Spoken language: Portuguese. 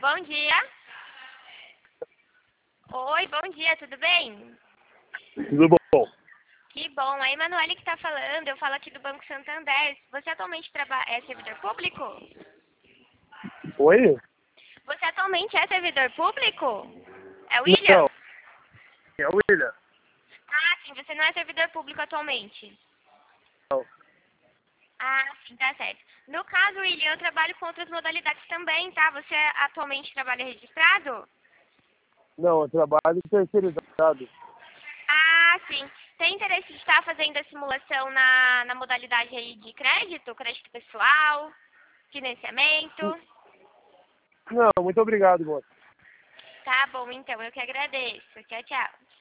bom dia. Oi, bom dia, tudo bem? Tudo bom? Que bom, a Emanuele que está falando, eu falo aqui do Banco Santander. Você atualmente é servidor público? Oi? Você atualmente é servidor público? É o William? Não, é o William. Ah, sim, você não é servidor público atualmente. Não, Ah, sim, tá certo. No caso, William, eu trabalho com outras modalidades também, tá? Você atualmente trabalha registrado? não, eu trabalho terceirizado. Ah, sim. Tem interesse de estar fazendo a simulação na modalidade aí de crédito pessoal, financiamento? Não, muito obrigado, moço. Tá bom, então, eu que agradeço. Tchau, tchau.